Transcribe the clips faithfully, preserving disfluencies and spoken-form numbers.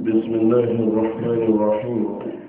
بسم الله الرحمن الرحيم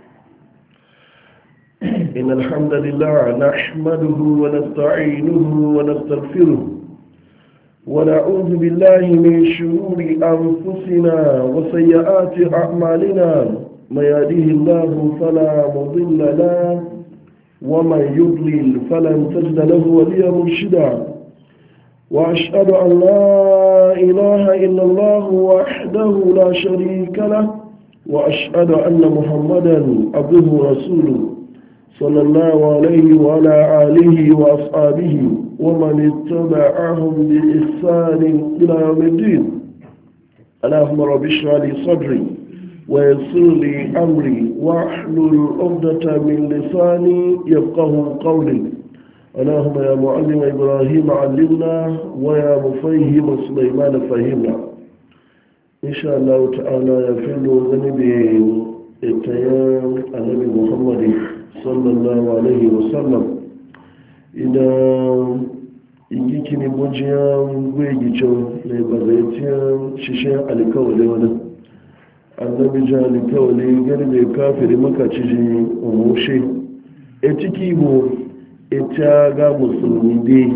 إن الحمد لله نحمده ونستعينه ونستغفره ونعوذ بالله من شرور أنفسنا وسيئات أعمالنا من يهده الله فلا مضل له ومن يضلل فلن تجد له وليا مرشدا وأشهد أن لا إله إلا الله وحده لا شريك له وأشهد أن محمدا عبده ورسوله صلى الله عليه وعلى آله وأصحابه ومن اتبعهم بإحسان إلى يوم الدين. اللهم رب اشرح لي صدري ويسر لي أمري واحلل عقدة من لساني يفقه قولي. اللهم يا معلم إبراهيم علمنا ويا مفهم سليمان فهمنا. إن شاء الله تعالى يفعل ذنبي اتيام النبي محمد صلى الله عليه وسلم إذا igikini bojiyan gwegicin mai bazaitiyan shishin alikawale wani annabi jan alikawale gani mai kafiri makaciji umushe e ciki bu ita ga musulmi dai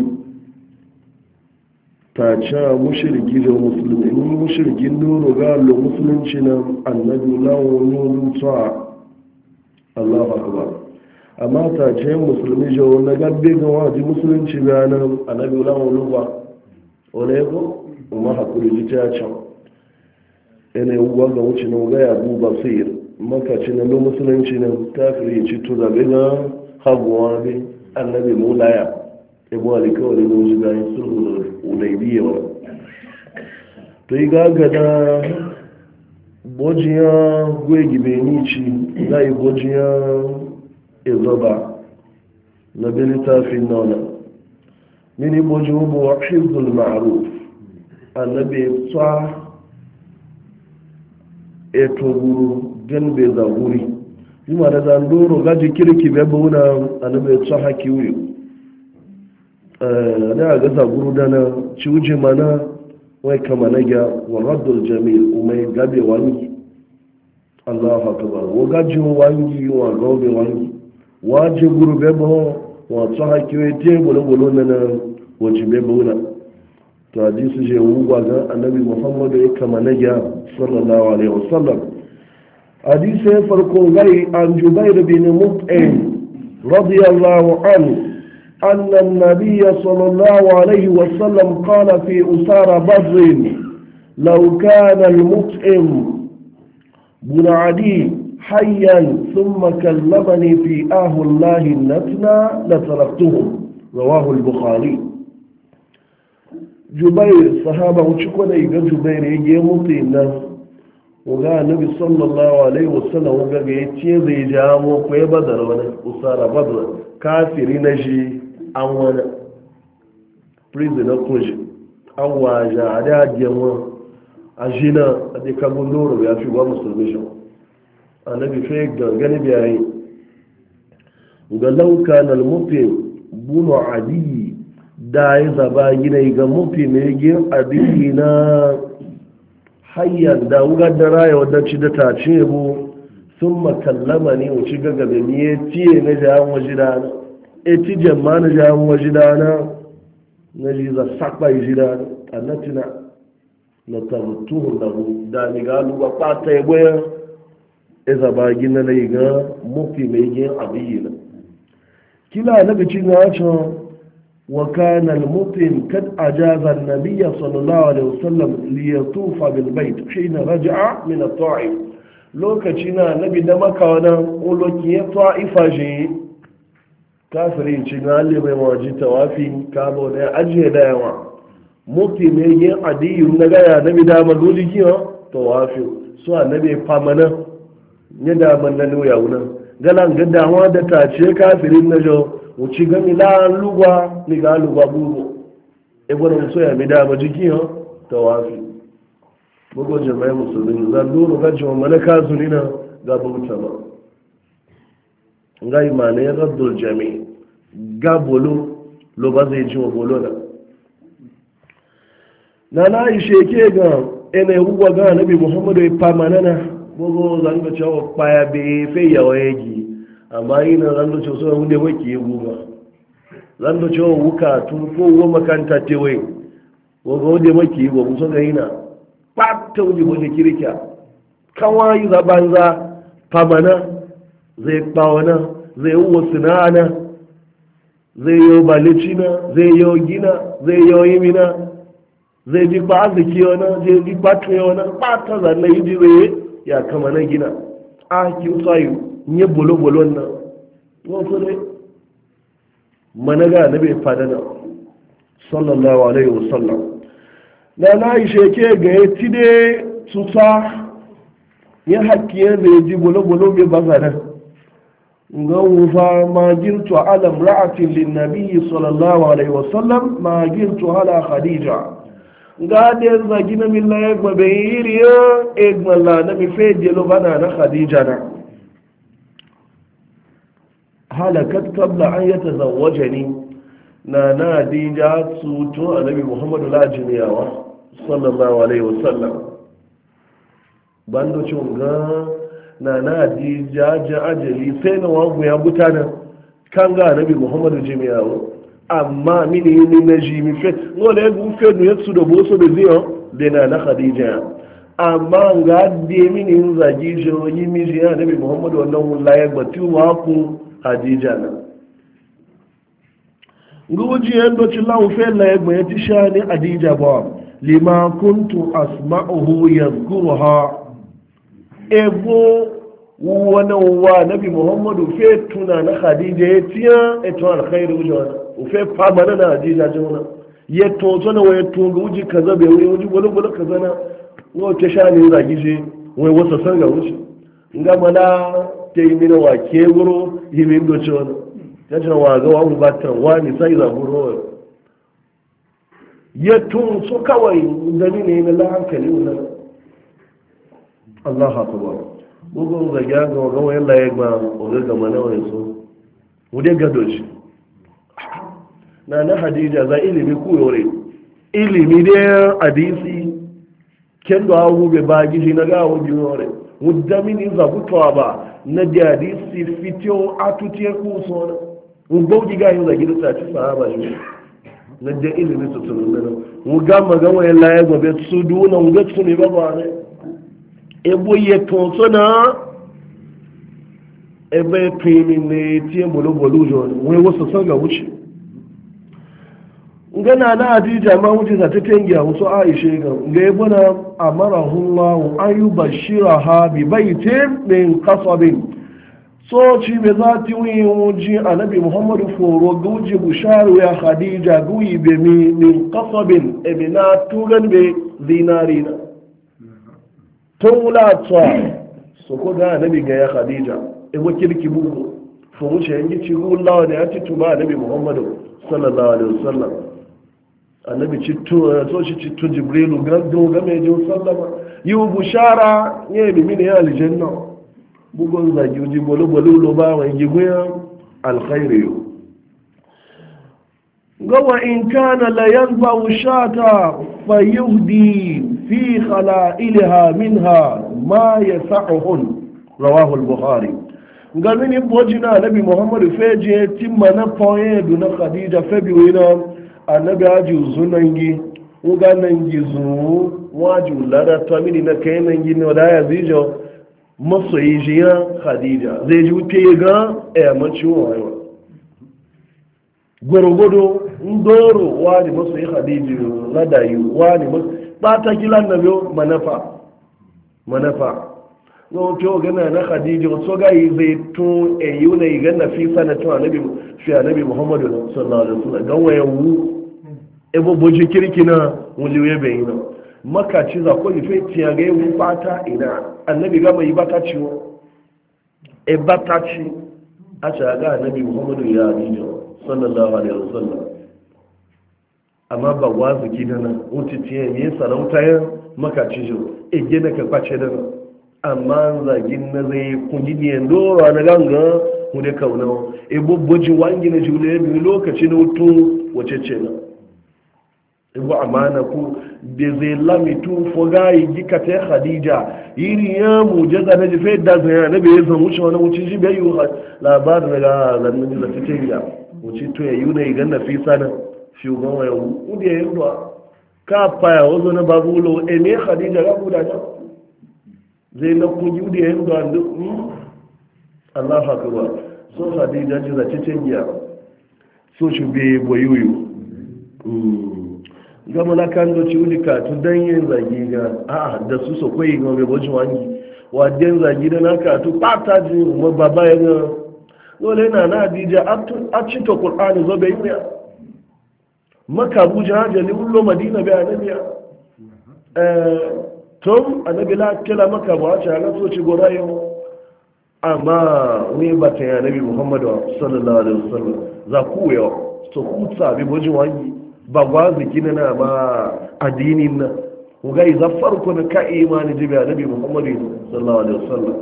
ta ca mushirki da musulmi in mushirkin doro ga allo musulunci na annabi lawon nuna tsawa allahu akbar amma ta ce musulmi jawo na gabbe ga waje musulunci ranar annabi lawon lugwa wani yako kuma hakuri ji ta can yana yiwuwa ga wuce na ga yabu basir makaci na lo musulunci na kafiri ci to zabe na haguwa ne annabi mulaya ibu alikawari na wuce gayin sulhu ulaibiya wa to yi gagada bojiya gwegi benici za yi bojiya izaba na bilitafin nuna mini boji hubu wa hizbul ma'aruf annabi tsa eto guru gan bai zaguri yuma da zandoro gaji kirki bai bauna annabi tsa haki wuyo da ga zaguru dana ciwuji mana wai kama na gya wa raddul jamil umai gabe wani allahu akbar wa gaji wangi wa gabe wangi waje guru bebo wa tsa haki wai te bolo bolo na waje bebo na to hadisi je wuwa ga annabi muhammadu ya kama na gya sallallahu alaihi wasallam hadisi farko gai an jubair bin mut'im radiyallahu anhu أن النبي صلى الله عليه وسلم قال في أسار بدر لو كان المطعم بن عدي حيا ثم كلمني في آه الله النتنى لتركتهم رواه البخاري. جبير صحابة وشكونا يقى جبير يجي مطعم وقال النبي صلى الله عليه وسلم وقال يتيذي جامو في بدر أسار بدر كافرين جي an wani prisoner kunshi an waje a dajiyanwa a jina a dikagun loro ya fi wa musulmi shi annabi fi gangani biyayi ga lauka na mafi bunu adiyi da ya zaba gina ga mafi mai gin adiyi na hanyar da wugar da raya wadda ci da ta ce bu sun makallama ne wuce gagabe ne ya ciye na jihar waje da eti jemma na jawon waje dana na ji za sakpa yi ji dana a natina na tarutuhun da hu da ni ga luba kwata ya goya iza ba gina na yi ga mafi mai yin abiyi na kila na bici na wacin wa kana al-mutim kad ajaza an-nabiyya sallallahu alaihi wasallam li yatufa bil bait hina raja'a min at-ta'if lokaci na nabi da maka wannan uloki ya ta'ifa je kafiri ci gali mai waji tawafi kabo da ajiye da yawa mutu ne yin adiyu na gaya na bi damar luli kiyo tawafi su annabi famana ne damar na nuya wunan galan ga damuwa da ta ce kafirin na jo wuci gami la lugwa ni ga lugwa buru e gwada muso ya mi damar jikiyo tawafi bugo jama'i musulmi zan duro gaji wa mana kazuni na ga bauta ba ngai mane raddul jami ga bolo lo ba zai ji wa bolo na na na ishe ke ga ene huwa ga nabi muhammadu ya famanana gogo zan da cewa kwaya be fe yawa yagi amma ina zan da cewa so hunde wake yi guga zan da cewa wuka tun ko wo makanta te wai gogo de maki yi gogo so ga ina patta wuji wani kirkiya kawai za banza famana zai kpawana zai uwa sinana zai yi balicina zai yi gina zai yi yimina zai ji ba arziki wani zai ji ba tuye wani ba ta zanna yi ji zai ya kama na gina a ki tsayu nye bolo-bolo na wasu ne managa na bai fada na sallallahu alaihi wasallam na na yi sheke ga ya ti dai tuta ya haƙƙiyar da ya ji bolo-bolo bai baza nan ga wufa ma girtu ala ra'atin linnabi sallallahu alaihi wasallam ma girtu ala khadija ga da zagi na milla ya gbabe iriya egmala na mi fe jelo bana na khadija na halakat qabla an yatazawwajani na na hadija su to annabi muhammadu lajiniyawa sallallahu alaihi wasallam bando chunga na na hadija ja ajali sai na wagu ya butana kan ga annabi muhammadu jimiyawa amma mini yi na ji mi fe no le gu fe no yatsu da boso da ziyo da na na khadija amma ga de mini yin zagi jo yi mi ji annabi muhammadu wannan wallahi ya gbatu wa ku hadija na nguji yando ci lawo fe la ya gbe ti shani hadija ba lima kuntu asma'uhu yadhkuruha ebo wani wa nabi muhammadu fe tuna na khadija ya tiya eto alkhairu wujana ufe famana na hadija jona ya tozo na waya tunga wuji kaza bai wuji wuji wani wani kaza na wa ta sha ne zagi je wai wasa san ga wuce nga mana ta yi mina wa ke wuro yi min doce wani ya ce wa ga wani batan wani sai za guro ya tun so kawai zami ne na la hankali wannan Allah akbar bugun zagi ga ga wani la ya gba o ga mana wani so mu dai gado shi na na hadija za ilimi kuyore ilimi da hadisi kendo awu be ba gishi na gawo biore mudamini za kutoa ba na da hadisi fitio atutie ku so na ubogi ga yin da gidu ta ci sahaba shi na da ilimi to tun nan mu ga magawa ya laye gobe su duna mu ga su ne ba ba ne e boye to so na e be primi ne tie bolo bolo jo we wasu san ga wuce gana na hadija ma wuce za ta tengiya wasu aishe ga ga yabona amarahullahu an yi bashira ha bi baitin min kasabin so ci be za ti wi wuji annabi muhammadu foro guji busharu ya khadija guyi be mi min kasabin ebina tugan be zinarina tula tsa so ko ga annabi ga ya khadija e wakilki bugu fo wuce yanki ci rullawa da ya ci tuba annabi muhammadu sallallahu alaihi wasallam annabi citto so shi citto jibrilu gaddo game jin sallama yi bushara ne bi mini ya aljanna bugon zagi uji bolo bolo lo ba wa giguya alkhairi gawa in kana la yanfa shata fayuhdi fi khala'ilha minha ma yas'uhun rawahu al-bukhari gamini bojina nabi muhammad feje timma na poye du na khadija febi wina annabi aji zunangi uga nangi zu waju lada tamini na kai nangi ne da ya zijo masoyi jiya khadija zai ji wuce ga e mace wayo gorogodo ndoro wani masoyi khadija lada yi wani bata kila nabi manafa manafa no to gana na khadija so ga yi zai tun e yuna yi ganna fi sanatu annabi fi annabi muhammadu sallallahu alaihi wasallam ga wayan ebo boji kirkina wuliwe bayina makaci za ko ife tiya ga yi fata ina annabi ga mai bata ciwo e bata ci a ta ga annabi muhammadu ya adijo sallallahu alaihi wasallam amma ba wazu kidana wuti tiya ne sarauta ya makaci jo e gena ka kwace da amma zagin na zai kunji ne ndoro na ganga mu da kauna e bobboji wangi na jule bi lokaci na wutu wace ce na ibu amana ku da zai lamitu fogayi gika ta khadija iri ya mujaza na jife da zai na bai zan wuce wani wuce shi bai yi labarin daga zannin da fice ya wuce to ya yi na igan na fi sana shugaban wa yau kudi ya yi ruwa ka faya wazo na babu lo e me khadija ga kuda ta zai na kudi kudi ya yi ruwa duk Allah akbar so khadija ji za cice ya so shi bai boyuyu gama na kan doci ulika tu dan yin zagi ga a da su so koyi ga bai bojin wangi wa den zagi da naka tu pata ji mu baba ya ga dole na na dija a ci to qur'ani zo bai yi maka buja hajali ullo madina bai annabiya eh tom annabi la kila maka ba ta ga so ci gorayo amma ne ba ta annabi muhammadu sallallahu alaihi wasallam za ku yo so ku tsabi bojin wangi ba gwazi gina na ma addinin nan ga iza farko na ka imani jibi a nabi muhammadu sallallahu alaihi wasallam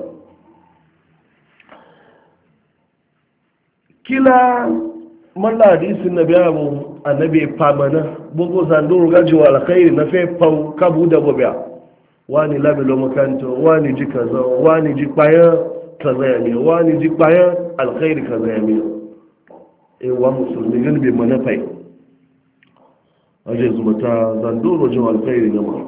kila malla hadisin nabi abu annabi famana bugu zanduru gajiwa alkhairi na fe pau kabu da bobiya wani labilo makanto wani ji kaza wani ji bayan kaza ya ne wani ji bayan alkhairi kaza ya ne e wa musulmi gani bai mana fai aje zubata zandoro jin alkhairi gama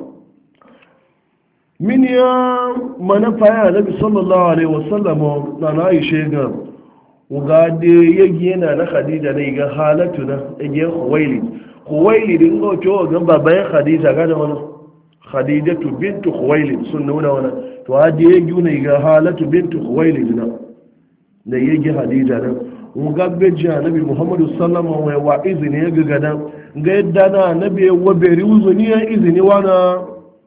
min ya manufa ya nabi sallallahu alaihi wasallam na na aisha ga uga de yagi yana na khadija ne ga halatu na yagi khuwailid khuwailid din go to ga baban khadija ga da wannan khadija bint khuwailid sunna wannan to hadi yagi ne ga halatu bint khuwailid na da yagi khadija na uga beji nabi muhammadu sallallahu alaihi wa izini ya ga gadan ga yadda na nabi wa beri uzuni ya izini wana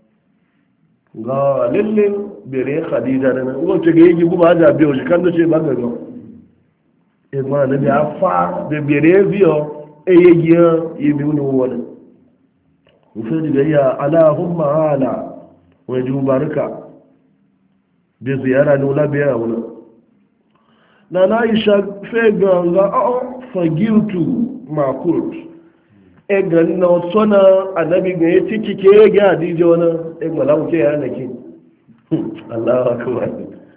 ga lalle bere khadija da nan wato ga yi guba da biyo shi kan da ce ba ga ga e ma nabi afa da bere biyo e yi yi bi wani wani musa diga ya allahumma ala wa ju baraka bi ziyara ne wala biya wala na na isha fe ga ga a fagiltu makurt e ga na sona annabi ga ya ciki ke ga hadija wani e malamu ke ya nake Allahu akbar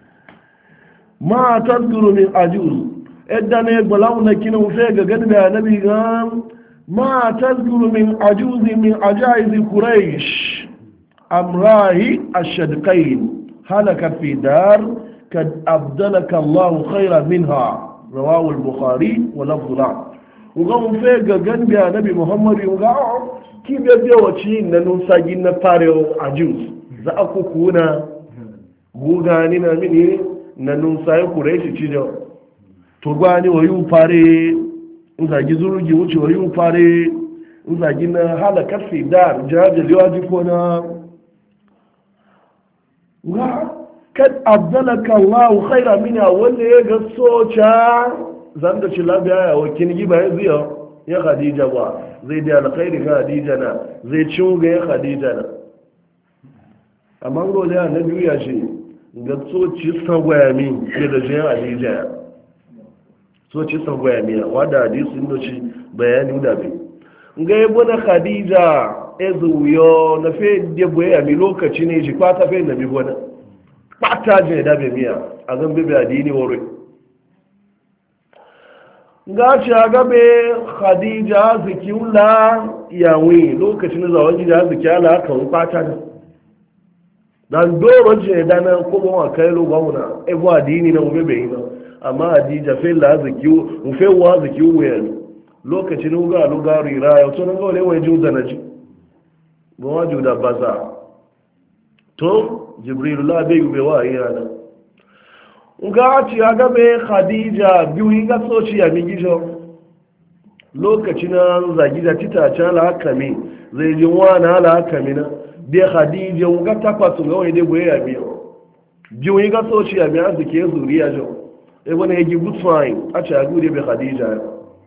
ma tazkuru min ajuz edda ne malamu na kinu fe ga gadi da annabi ga ma tazkuru min ajuz min ajaiz quraish amrahi ashadqain halaka fi dar kad abdalaka Allah khayran minha rawahu al-bukhari wa lafdhu uga mun fe ga ganbi annabi muhammadu uga ki be be wace na nun sagi na fareo a jews za a ku kuna guga ni na mini na nun sai kureshi cijo to gwani wayu fare uzagi zurugi wuce wayu fare uzagi na halaka fi dar jaje liwaji ko na uga kad abdalaka allah khaira mina wanda ya ga soca zan da ci labiya ya wakil giba ya ziyo ya khadija ba zai da alkhairi ga khadija na zai cin ga ya khadija na amma gole ya na biyu ya ce ga soci sagwaya min ke da jiyan khadija ya soci sagwaya min wadda hadisin da ci bayani da bi ga yabo na khadija ezuyo na fe debo ya mi lokaci ne shi kwata fe na bi gona kwata je da be miya a zan bebe adini wore gaci a gabe khadija zikiula yawi lokacin zawon gida zikiyala aka rufata da dan doro je da nan kuma wa kai lo gwamna e bo adini na ube bai na amma hadija fe la zikiu mu fe wa zikiu we lokacin uga luga rira ya to nan gole wai juda naji bo wa juda baza to jibril la bai ube wa yana nga ci ya gabe khadija biyu yi ga soci ya mi gijo lokacin zagi da titace ala hakami zai ji wani ala hakami na bai khadija nga takwasu ga wani dai ya biyo biyu yi ga soci ya mi arziki ya zuriya jo e wani ya gi good fine a ci ya gude bai khadija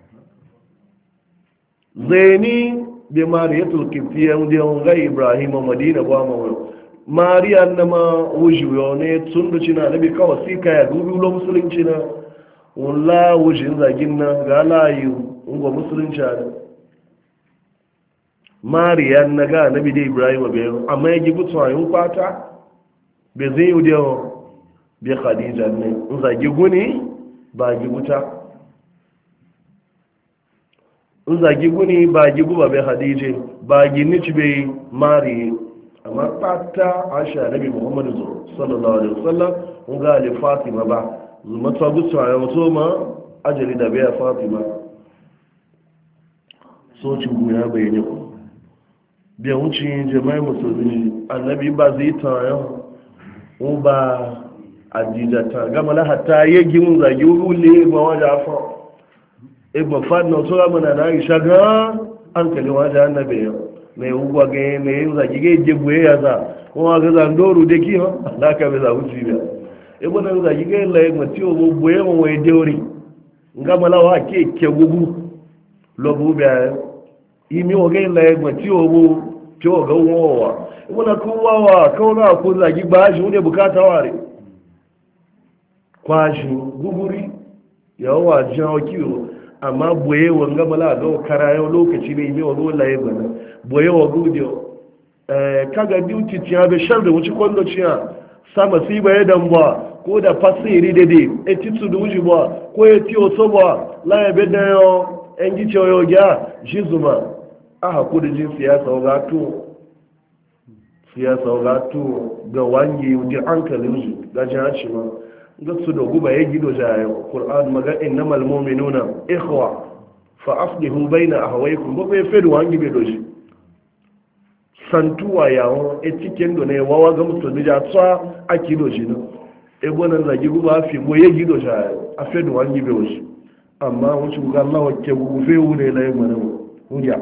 zaini bai mariyatul kiftiya wanda ga ibrahim madina ba ma mariya na ma wujiyo ne tun da cina nabi kawai sika ya dubi ulo musulunci na wula wujin zagin na ga layi ungwa musulunci ne mariya na ga nabi da ibrahim bai amma ya gibu tsayin kwata bai zai yi da bai khadija ne in zagi guni ba gibuta in zagi guni ba gibu ba bai khadija ba gini ci bai mariya amma kwata asha nabi muhammadu sallallahu alaihi wasallam in ga ali fatima ba zuma tsagu tsayin wato ma ajali da bai fatima so ci guya bai ne biya wuce jama'i musulmi annabi ba zai tayo o ba adidata gama la hatta yegi mun zagi ule ma waja fa e ba fa no so mana na isha ga an kali waja annabi ne ugwa ga ne zagi ga je buye ya za ko ga zan doru de ki ha da ka be za wuce biya e bo nan zagi ga la ma ti o buye mo we deori ngama la wa ke ke gugu lo bu biya imi o ga la ma ti o bu kyau ga wowa muna kowawa kauna ko zagi ba shi wune bukata ware kwashi guguri yawa jawo kiwo amma boye wanga mala ga kara yau lokaci ne yi wa rola ya bana boye wa gudiyo kaga duty tiya be shar da wuce kwando ciya sama si ba ya damba ko da fasiri dede e titu da wuce ba ko ya tiyo so ba la ya be da yo en gi yo ya jizuma aha ko da jin siyasa ga to siyasa ga to ga wangi da hankalin su ga jaci ma ga su da guba ya gido jaye qur'an maga innamal mu'minuna ikhwa fa aslihu baina ahwaykum ba bai fedu wangi be doji santuwa yawo e cikin do ne wawa ga musulmi ja tsa akido shi no e bonan zagi guba fi mo ya gido jaye a fedu wangi be doji amma wuce ga Allah wacce gufe wune la yi mana hujja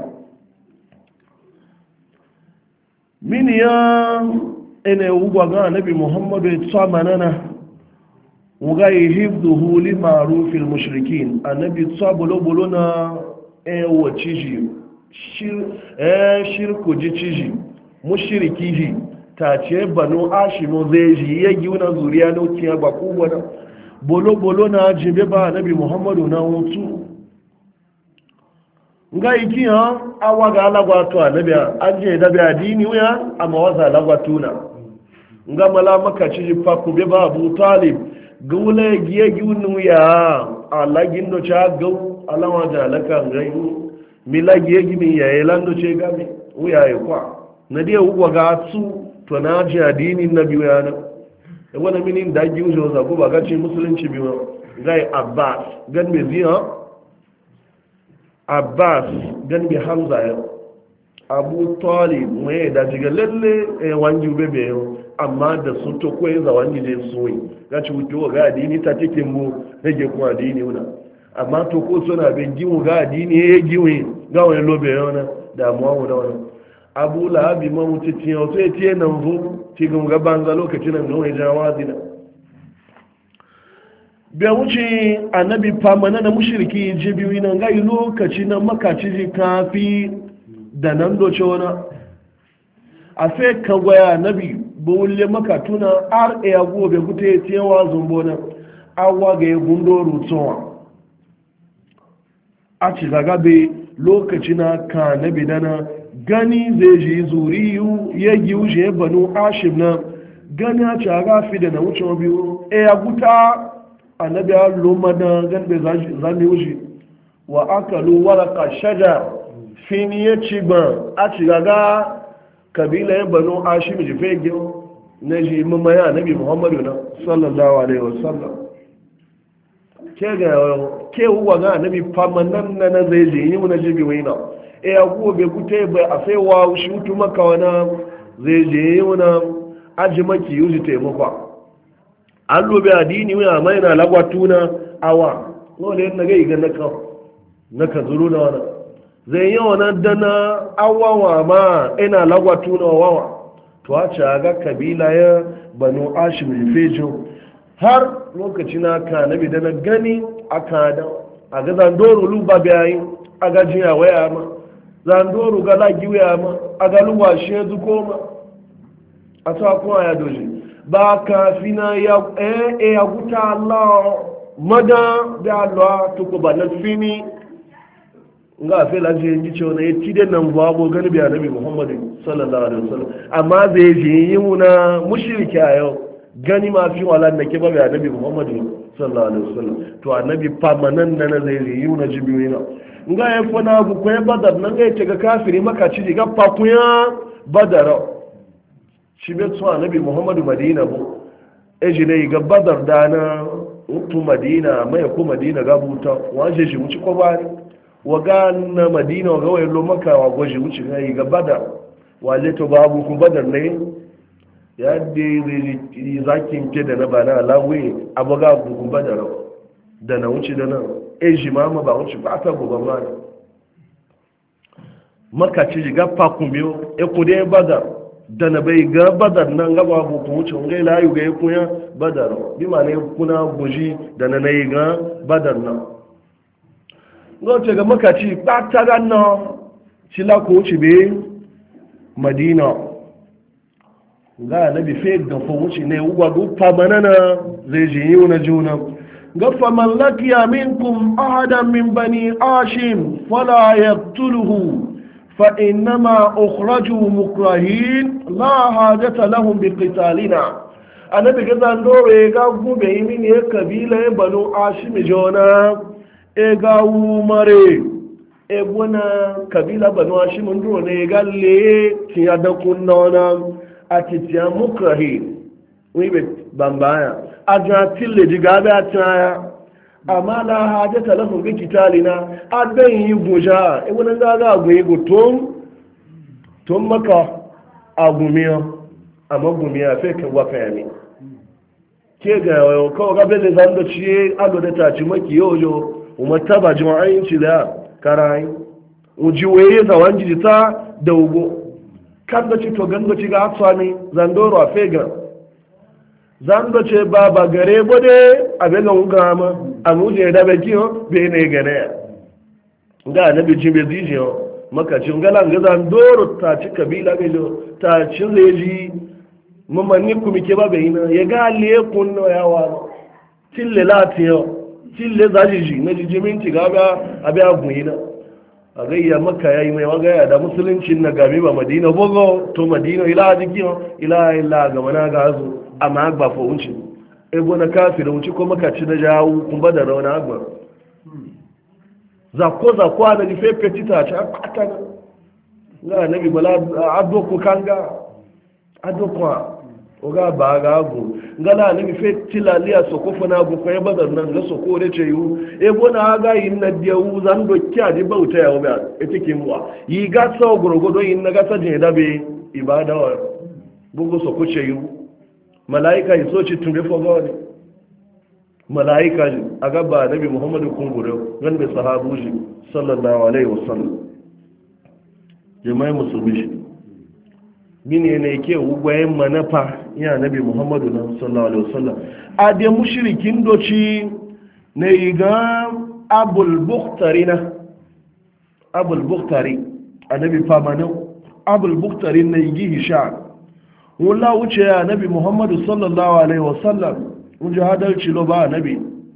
min ya ene ugwa ga annabi muhammadu ya tsama nana uga yihibduhu li ma'rufil mushrikin annabi tsabolo bolo na e waciji shir eh shirku ji ciji mushriki ji ta ce banu ashimo zai ji ya giuna zuriya no kiya ba ku bona bolo bolo na jibe ba annabi muhammadu na wutu nga iki ha awa ga alagwato annabi an je da bi adini wuya amma wasa alagwatuna nga mala maka ci fa ku be ba abu talib gule giye giunu ya alagin do cha gau alawa da alaka ngai mila giye gimi ya elando ce game wuya ya kwa na dia uwa ga su to na ji adini nabi wuya na e wala minin da gi ujo za ko ba ga ci musulunci biyo gai abbas gan me ziya abbas gan bi hamza ya abu talib mai da jiga lalle e wangi bebe yo amma da sun to koyi za wangi je soyi ga ci wuto ga adini ta cikin mu rage ku adini una amma to ko suna be gimu ga adini e giwe ga wani lobe yo na da mu wa da wani abu lahabi ma mutu tiyo sai tiye nan fu ti gum ga banza lokacin nan ne jawazi na bai wuce annabi famana da mushirki jibiwi nan gai lokaci na makaci ji kafi da nan doce wani a fe ka gwaya annabi bulle makatuna ar e ya gobe gute ya tiyawa zumbo nan awa ga ya gundo rutuwa a ci zagabe lokaci na ka nabi dana gani zai ji zuriyu ya gi wuce banu ashim na gani a ci a fi da na wuce biyu e ya guta annabi ya loma da ganbe zami wuce wa aka waraka shaja fin ya ci ban a ci gaga kabila ya banu ashim ji fege na ji mamaya annabi muhammadu na sallallahu alaihi wasallam ke ga ke uwa ga annabi famanan na na zai je yi na jibi waina e ya kuwa bai kute bai a sai wa shi mutu maka wana zai je yi na aji maki yuzi taimakwa an lobe adini wani mai na lagwatuna awa wani yadda ga iga naka naka zuru na wani zai yi wani dana awawa ma ina lagwatuna wawa to a ce ga kabila ya banu ashim fejin har lokaci na ka nabi da na gani a kada a ga zandoro luba bayan a ga jiya waya ma zandoro ga lagi waya ma a ga luwa shi ya zuko ma a ta kuma ya doji ba kafina ya e ya guta Allah mada da Allah to ko ba na fini nga fe la je ji cewa ne ti den nan ba bo gani bi annabi muhammad sallallahu alaihi wasallam amma zai je yi muna mushriki ayo gani ma fi wala nake ba bi annabi muhammad sallallahu alaihi wasallam to annabi pamanan nan zai je yi muna jibiwina nga ya fana bu ko badar nan ga ce ga kafiri maka ci ga pakuya badar shi be so annabi muhammad madina bu eji ne ga badar dana utu madina mai ko madina ga buta waje shi mu ci ko bari waga na madina waga wai lo maka wa goji wuce ga yi ga badar wale to babu ku badar ne ya de zakin ke da na bana lawe abaga ku badar da na wuce da nan e jimama ba wuce ba ta gobe ma maka ci ga fakun biyo e ku dai badar da na bai ga badar nan ga babu ku wuce ngai layu ga ku ya badar bi ma ne kuna goji da na nayi ga badar nan ngoce ga makaci ɓata ganna ci la ko ci be madina ga nabi fe ga fo wuce ne uwa du pamanana zai ji yi na juna ga fa man laqiya minkum ahadan min bani ashim fala yaqtuluhu fa innama ukhraju mukrahin la hajata lahum bi qitalina annabi ga zandore ga gube yi min kabila banu ashim jona e gawu mare e gwana kabila banu hashim nduro ne galle ti adakun nona atitiya mukrahi wibe bambaya aja tille diga ba taya amma la hajata lahum bi kitalina adan yi goja e gwana ga ga go yi gutum tun maka agumiya amma gumiya fe ka waka yami ke ga ko ga bele zando ciye ado da ta ci maki yoyo umartaba jima'ayin ci da karayi uji waye za wanji ta da ugo kan da ci to ganga ci ga hatsa ne zandoro a fega zando ce ba ba gare bode a bega unga ma a muje da be kiyo be ne gane ga na bi jimbe dijo maka ci ngala ga zandoro ta ci kabila be jo ta ci leji mamani kuma ke ba be ina ya ga le kunno yawa tille latiyo tille zajiji na jijiminci gaba abi agunina a gayya maka yayi mai wagaya da musulunci na gabi ba madina bogo to madina ila jiki ila ila ga mana ga azu amma agba fo unci e bona kafira unci ko maka ci da jawu kun bada rauna agba za ko za ko da ni fe petita ta pata na nabi bala adoko kanga adoko oga ba ga agu ngala ni mi fe tilaliya soko fana gu ko e badar nan ga soko de ce yu e bona ga yin na de u zan do kya di bauta ya oba e tikin wa yi ga so gorogodo yin na ga ta je da be ibada wa bugu soko ce yu malaika yi so ci tunde fo ga ne malaika ji aga ba nabi muhammadu kun gure gan be sahabu ji sallallahu alaihi wasallam jama'i musulmi mine ne ke ugwayen manafa ya nabi muhammadu na sallallahu alaihi wasallam a da mushrikin doci na yi ga abul bukhtari na abul bukhtari a nabi famanin abul bukhtari na yi hisha wula wuce ya nabi muhammadu sallallahu alaihi wasallam wuce hadarci lo ba nabi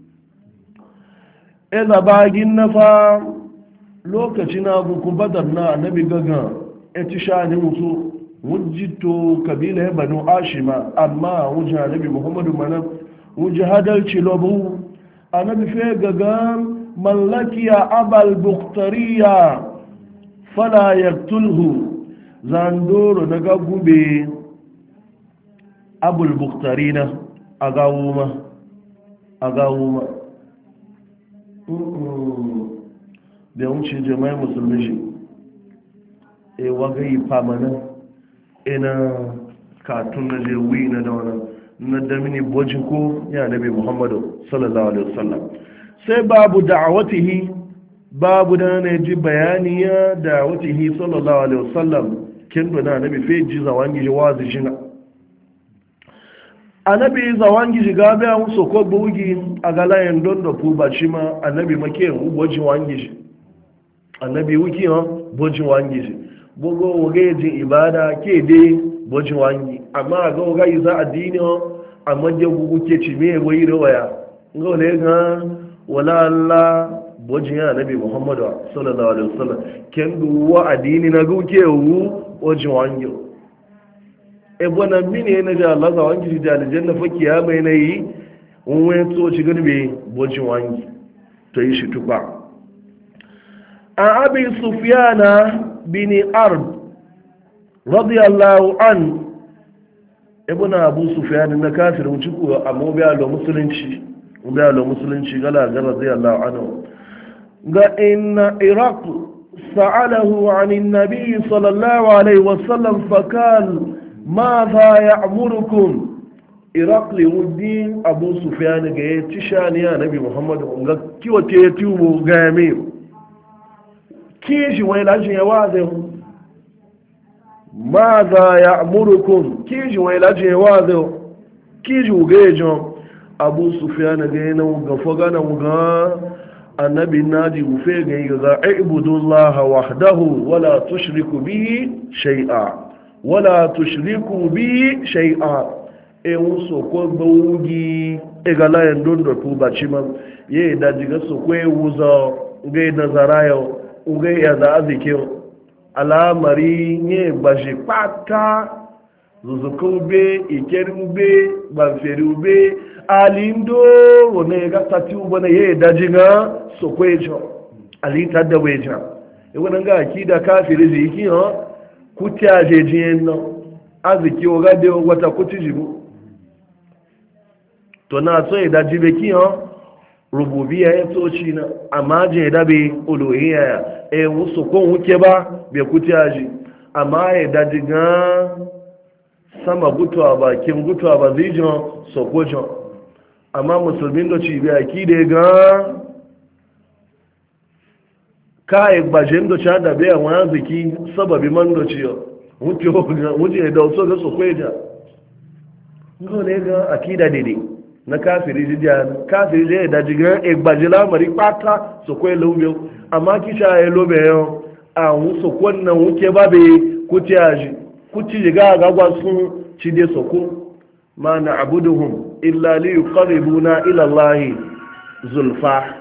eza bagin nafa lokaci na buku badar na nabi gaga etisha ne mutu wujito kabila banu ashima amma wujin annabi muhammadu mana wujin hadalci lobu annabi fe gaga mallakiya abal buktariya fala yaktulhu zandoro daga gube abul buktarina a gawuma a gawuma da wuce jama'i musulmi shi e wagayi famanin ina katun na jewi na da wani na damini bojin ko ya nabi muhammadu sallallahu alaihi wasallam sai babu da'awatihi babu da na ji bayani ya da'awatihi sallallahu alaihi wasallam kin da nabi fe ji zawangi ji wazi jina annabi zawangi ji ga ba musu ko bugi a galayen don da fu ba shi ma annabi make bojin wangi ji annabi wuki ha bojin wangi ji bogo woge ji ibada ke de bojin wangi amma ga woga yi za addini amma je gugu ke ci me wai rawaya ngole ga wala Allah bojin ya nabi muhammadu sallallahu alaihi wasallam ken duwa adini na guke wu bojin wangi e bona mini na ja Allah za wangi da aljanna fa kiyama ne yi unwe to ci gani be bojin wangi to yi shi tuba a abi sufyana bin ard radiyallahu an ibn abu sufyan na kafirin ciku amma biya lo musulunci biya lo musulunci gala ga radiyallahu anhu ga inna iraq sa'alahu 'an an-nabi sallallahu alaihi wasallam fakal madha ya'murukum iraq li wuddin abu sufyan ga ya tishani ya nabi muhammad ga kiwace tubu ga me kishi wai lajin ya waze madha ya'murukum kishi wai lajin ya waze kishi ugejo abu sufyan ga yana ga fogana ga annabi naji gufe ga ga ibudullaha wahdahu wala tushriku bihi shay'a wala tushriku bihi shay'a e wuso ko bawugi e ga layan dondo to baci ma ye da diga so ko e wuzo ga da zarayo uga ya za azike alamari ne bashi pata zuzukube ikerube banferube alindo wone ga tati ubana ye dajiga sokwejo alita da weja e wannan ga akida kafiri ziki ha kutya jejen no aziki o gade wata kutijibu to na so e dajibe ki ha rububiyya ya toci na amma je da be uluhiyya e wusu ko wuke ba be kutya ji amma ya dajiga sama gutuwa bakin gutuwa ba zijon sokojon amma musulmin da ci biya ki da ga kai gbajen da cha da biya wani ziki sababi man da ci wuce wuce da so ga sokweja ngo ne ga akida dede na kafiri jiya kafiri je da jiga e gbajila mari pata sokwe lobe amma kisha e lobe yo a wu sokon nan wuke babe kuti aji kuti ga ga gwasun ci de soko ma na abuduhum illa li yuqarribuna ila Allah zulfa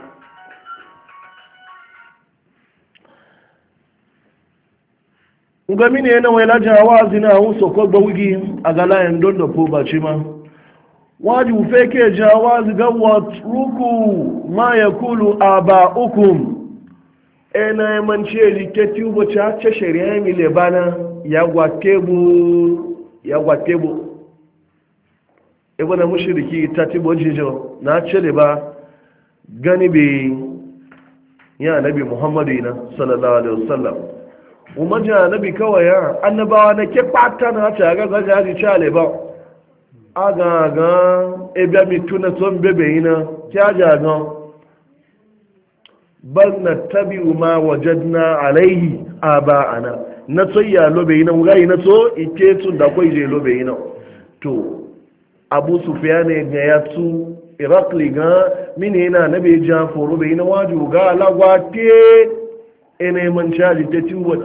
ugami ne na wai laja wazi na hu soko gbawugi a galayen don da ko bace ma waji feke jawazi ga watruku ma yakulu aba'ukum ena manche liketi ubo cha cha sheria mi lebana ya gwatebu ya gwatebu ebe na mushriki tatibo jijo na cele ba gani be ya nabi muhammadu ina sallallahu alaihi wasallam umaja nabi kawai ya annabawa na ke pata na ta ga ga ji chale ba aga ga ebe mi tuna son bebe ina kya ja ga bal nattabi'u ma wajadna alaihi aba'ana na tsoya lobe ina ngai na so ike tun da koi je lobe ina to abu sufyan ga ya tu irakli ga mini ina nabi ja foro be ina waju ga lagwate ene man chaji te tiwona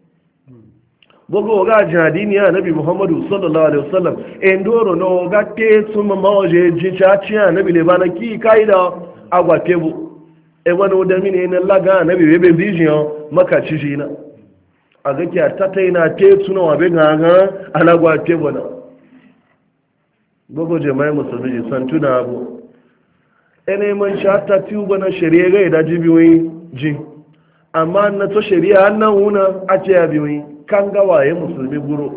gogo ga jadini ya nabi muhammadu sallallahu alaihi wasallam endoro no ga te suma mawaje jinchachi ya nabi le bana ki kaida agwatebu e wani da mini ina laga nabi bebe zijiyo maka cishina a ga kiya tataina te tuna wa be ga ga alagwatebu na gogo jama'i musulmi san tuna abu ene man shata tuba na shari'a ga da jibiyoyi ji amma na to shari'a nan wuna a ce ya biyoyi kan ga waye musulmi guro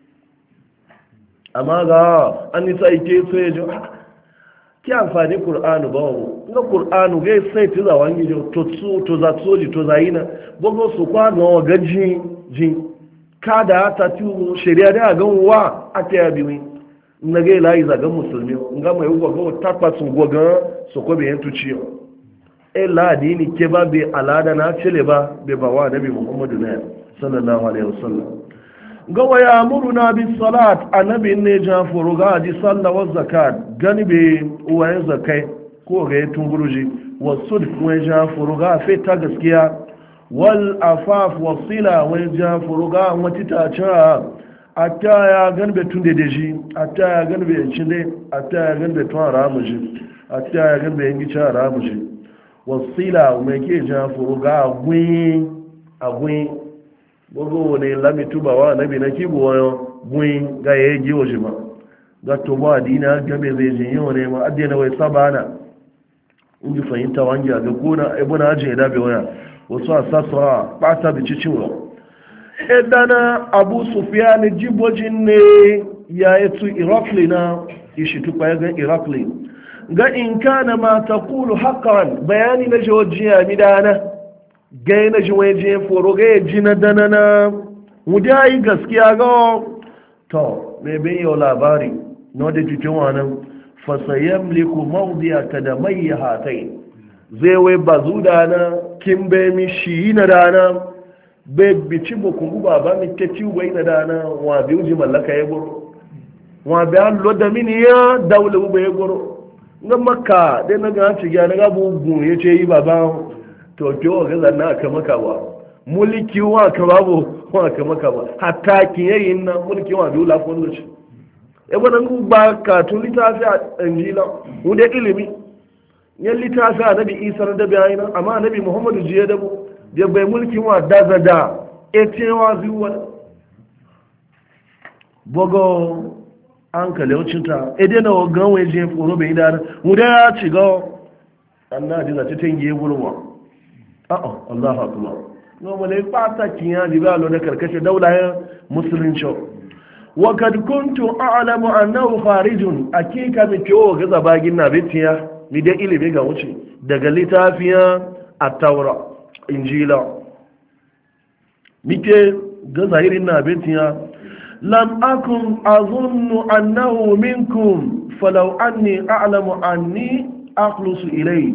amma ga an nisa ike so ya ji ki amfani qur'anu ba wo ga qur'anu ga sai tiza wangi jo to su to za soji to za ina gogo su kwa ga ga ji ji kada ta tu shari'a da ga wa a ce ya biyoyi na ga ilayi zagan musulmi nga mai ugwa ga takwa sun gwaga su ko bayan tuci e la dini ke ba be alada na cile ba be ba wa nabi muhammadu na sallallahu alaihi wasallam ga wa ya'muruna bis salat annabi ne ja furuga ji sallah wa zakat gani be uwayen zakai ko ga tunguruji wa sudq wa ja furuga fe ta gaskiya wal afaf wa sila wa ja furuga watita cha ata ya ganbe tun da shi ata ya ganbe cinde ata ya ganbe tun haramu shi ata ya ganbe yanki ci haramu shi wasila mai ke jan furu ga agwin agwin gbogbo ne lamitu ba wa nabi na kibo wayo gwin ga ya yi waje ma ga to ba dina gabe zai jin yau ne ma adina wai sabana in ji fahimta wangi a ga kuna ibuna ajin da bai waya wasu a sassa bata da cicin wa idana abu sufyan jibojin ne ya yi tu irakli na ishi tukwa ya ga irakli ga in kana ma taqulu haqqan bayani na jojiya midana gai na jiwai je foro ga ji na dana na wuda yi gaskiya ga to me bin yau labari no da cikin wannan fasayamliku mawdiya kadamai hatai zai wai bazuda na kin be mi shi na dana be bici bokungu baba mi teti wai na dana wa bi uji mallaka ya goro wa bi allo da mini ya dawle bu ya goro ga makka dai na ga ci ga na ga bugu yace yi baba to jo ga zanna aka maka ba mulki wa ka babu wa ka maka ba hatta kiyayin na mulki wa bi la fondo shi e bonan ba ka tun litafi a injila mu da ilimi yan litafi annabi isa da bayina amma annabi muhammadu jiya da bu da bai mulki wa da da etewa zuwa bogo an kaleucinta ede na ogan waje foro bai da mu da ya ci ga annabi da titin yi gurwa a'a Allahu akbar no male fata kiya di ba lo da karkashin daula musulunci wa kad kuntu a'lamu annahu kharijun akika mi to ga zabagin na bitiya mi da ilimi ga wuce daga litafiya at-taura injila mike ga zahirin na bitiya lam akun azunnu annahu minkum falau anni a'lamu anni aqlusu ilayhi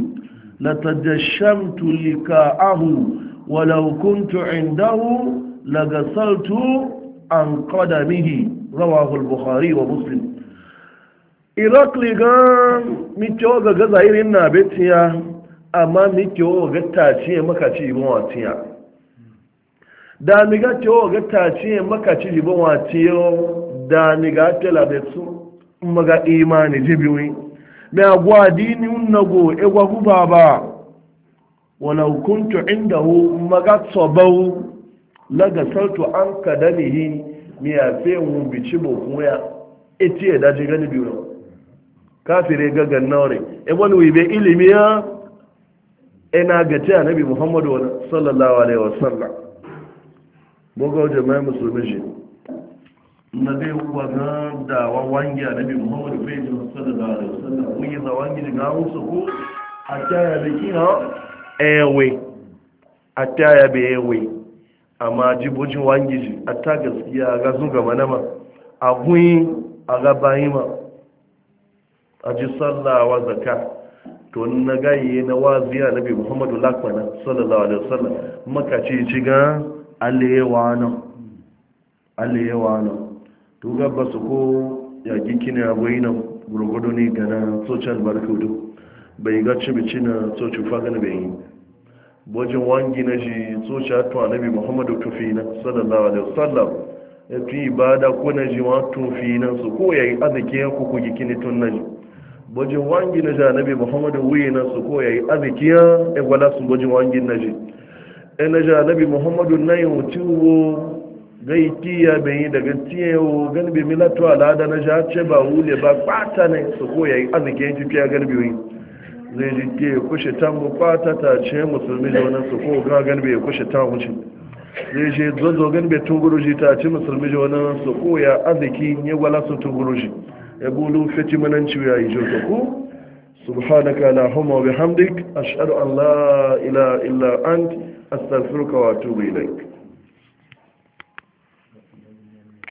لتجشمت لكاءه ولو كنت عنده لغسلت عن قدمه رواه البخاري ومسلم إراقلي قام ميتوغا غزايرين نابتيا أما ميتوغا تاتيه مكاتي مواتيا da mi ga cewa ga tace maka ci jibin watiyo da mi ga tela betsu maga imani jibiwi mai agwa dini unnago egwa guba ba walau kuntu indahu magatsobau laga saltu an kadamihi miya fe mu bici bo kuma eti e daji gani biyo kafire gaga naure e wani wibe ilimi ya ina gaci annabi muhammadu sallallahu alaihi wasallam bogo jama'a musulmi shi na zai kuwa ga dawa wangi a nabi muhammadu fejin sallallahu alaihi wasallam kun yi za wangi daga musu ko a taya da kina ewe a taya da ewe amma jibojin wangi ji a ta gaskiya ga sun gama nama a kunyi a gabayi ma a ji sallawa zaka to na gaye na waziya nabi muhammadu lakwana sallallahu alaihi wasallam makaci ci ga alewa nan alewa nan to gaba su ko ya giki ne abuwa nan gurgudu ne gana social barkudu bai ga cibici na social fagana bai yi bojin wangi na shi social to annabi muhammadu tufi na sallallahu alaihi wasallam ya fi ibada ko na ji wa tufi na su ko ya yi arziki ya kuku giki ne tun na ji bojin wangi na shi annabi muhammadu wuyi na su ko ya yi arziki ya egwala su bojin wangi na shi na shi annabi muhammadu na yi mutuwo gai tiya bai yi daga tiyawo ganibi milatu al'ada na jace ba wule ba kwata ne su koya yi arziki yanki fiya ganibi yi zai ji tiya kushe ta mu kwata ta ce musulmi da wani su ko ga ganibi ya kushe ta wuce zai je zozo ganibi tunguruji ta ce musulmi da wani su koya arziki ya gwala su tunguruji ya bulu fiti mananci ya yi jirka ku subhanaka la huma wa bihamdik ashhadu an la ilaha illa ant astaghfiruka wa atubu ilaik